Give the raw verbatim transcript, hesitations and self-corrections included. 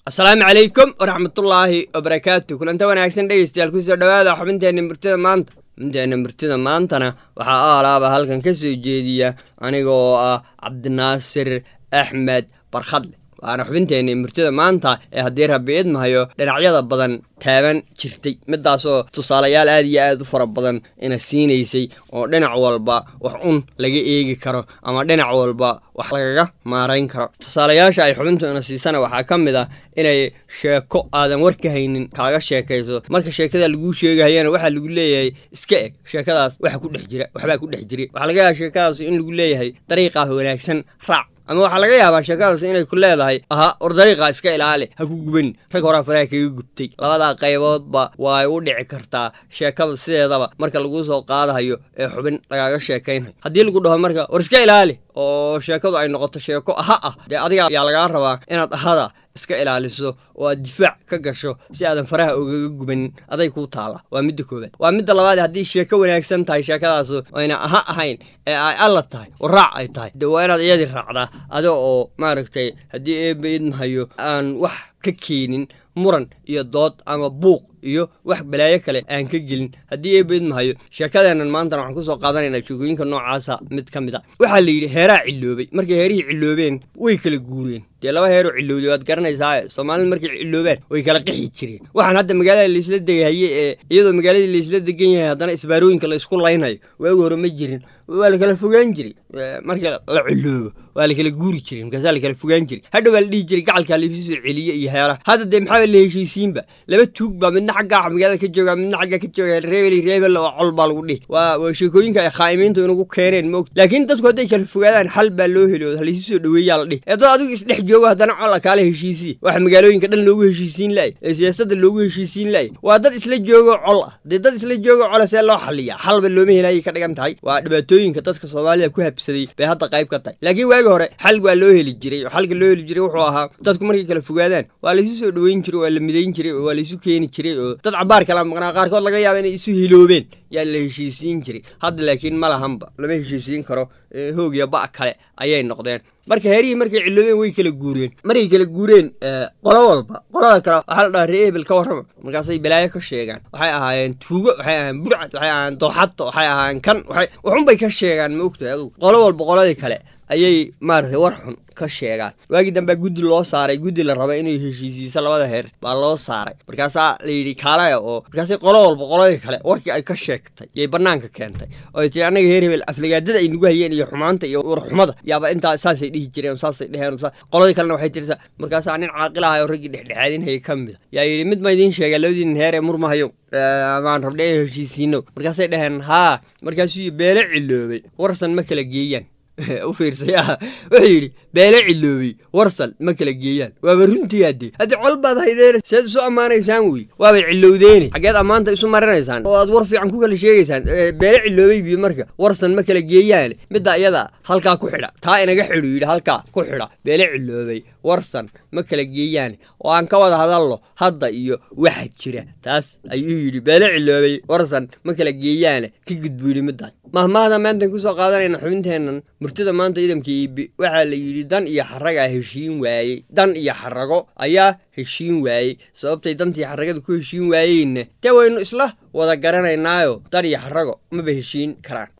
السلام عليكم ورحمة الله وبركاته. كل أنت وأنا أحسن ديست يالكوس دوادا حبنتين مرتدى مانت من مرتدى مانتنا وحا آلابا هالكن كسو جيدية أنيقو عبد الناصر أحمد برخدلي وأنا حبنتين مرتدى مانتا هديرها بيد مايو لنعيادة بدن تابان جرتي مداسو تصاليال aad iyo aad u fara badan ina siineysay oo dhinac walba wax un laga eegi karo ama dhinac walba wax laga maareyn karo tusaalayaasha ay xubintu ina siisana waxa kamid ah inay sheeko aadan warka haynin kaaga sheekayso marka sheekada lagu sheegayana waxa lagu leeyahay iska eg sheekadaas waxa ku dhex jira waxba ku dhex jiri waxa laga yaabaa sheekadaas in lagu leeyahay dariiqa wanaagsan raac ama waxa laga yaabaa sheekadaas inay ku leedahay aha or dariiqa iska ilaali ha ku guban rag hore faraha kaga gubtay labada qayboodba way u dhici kartaa sheekada sideedaba marka lagu soo qaadayo ee xubin lagaga sheekaynayo hadii lagu dhaho marka war iska ilaali oo sheekadu ay noqoto sheeko aha ah de adiga ayaa laga rabaa inaad ahada iska ilaaliso oo aad difaac ka gasho si aadan faraha uga guban aday ku taala waa mid koobaad waa mid labaad hadii sheeko wanaagsan tahay sheekadaas ayna aha ahayn ee ay alla tahay oo raac ay tahay de waa inaad iyadii raacdaa adoo oo maaragtay hadii ay beedmahayo aan wax ka keenin muran iyo dood ama buuq iyo wax balaayo kale aan ka gelin hadii ay beedmahayo sheekadeenan maanta waxaan ku soo qaadanaynaa sheekooyinka noocaas mid kamid ah waxa la yiri heeraa ciloobay markay heerihii ciloobeen way kala guureen dee laba heer oo cilowday waad garanaysaa Soomaalidu markay ciloobeen way kala qixi jireen waxaan hadda magaalada la isla degaayay ee iyadoo magaalada la isla degan yahay haddana isbaarooyinka la isku laynayo waagi hore ma jirin waa la kala fogaan jiray marka la ciloobo waa la kala guuri jiray marka la kala fogaan jiray hadda waa la dhigi jiray gacalka la isoo celiye iyo heera hadda de maxaa la heshiisiinba laba tuug ba midna xagga magaalada ka jooga midna xagga ka jooga reebel reebel oo colba lagu dhig waa waa sheekooyinka ay khaaimiintu inagu keeneen moog laakiin dadku haday kala fogaadaan xal baa loo helo hal isoo dhaweeyaa la dhig ee dad adigu isdhex joogo haddana col kala heshiisi wax magaalooyinka dhan loogu heshiisiin laay ee siyaasadda loogu heshiisiin laay waa dad isla joogo col ah dad isla joogo col see loo xaliyaa xalba looma helay ka dhigan tahay waa dhibaatooyinka dadka Soomaaliya ku habsaday bay hadda qayb ka tahay laakiin waagi hore xal waa loo heli jiray xalka loo heli jiray wuxuu ahaa dadku markay kala fogaadaan waa la isoo dhaweyn jiray waa la midayn jiray waa la isu keeni jiray oo dad cabaar kala maqnaa qaar kood laga yaabo inay isu hiloobeen yaa la heshiisiin jiray hadda laakiin ma lahanba lama heshiisiin karo hoog iyo ba kale ayay noqdeen marka heerihii markay ciloobeen way kala guureen markay kala guureen qolo walba qolada kale waxa la dhahay reebel ka warrama markaasay balaayo ka sheegaan waxay ahaayeen tuugo waxay ahaayeen burcad waxay ahaayeen dooxato waxay ahaayeen kan waxay waxun bay ka sheegaan ma ogtahay adigu qolo walba qoladii kale ayay maartay war xun ka sheegaan waagi dambe guddi loo saaray guddi la raba inay heshiisiiso labada heer baa loo saaray markaas la yiri kaalaya oo markaas qolo walba qoladii kale warkii ay ka sheegtay yay banaanka keentay oo tii anaga heer hebel aflagaadada ay nagu hayeen iyo xumaanta iyo war xumada yaaba inta saasay dhihi jireen saasay dheheen qoladii kale waxay tirsa markaas nin caaqil ah oo rag dhexdhexaadin hay kamid yaa yiri mid ma idin sheegay labadiin heer ee murmahayo aan rabnay heshiisiino markaas ay dhaheen ha markaas uu beele ciloobay warsan ma kala geeyaan u fiirsaya wuxuu yiri beele ciloobay warsal ma kala geeyaan waa runtii hadii hadii colbaad haydeen sida soo amaanaysaan way waa bay cilowdeen xageed amaanta isu maranaysaan oo aad war fiican ku kala sheegaysaan beele ciloobay bi marka warsan ma kala geeyaan midda iyada halka ku xidha taa inaga xidhu yiri halka ku xidha beele ciloobay warsan ma kala geeyaan oo aan ka wada hadalno hadda iyo waxa jira taas ayuu yiri beele ciloobay warsan ma kala geeyaan ka gudbiyay midda mahmaada maanta ku soo qaadanayna xubinteenan murtida maanta idamkii waxa la yiri dan iyo xaraga heshiin waayay dan iyo xarago ayaa heshiin waayay sababtay dantii xaragada ku heshiin waayeen taa waynu isla wada garanaynaayo dan iyo xarago ma ba heshiin karaan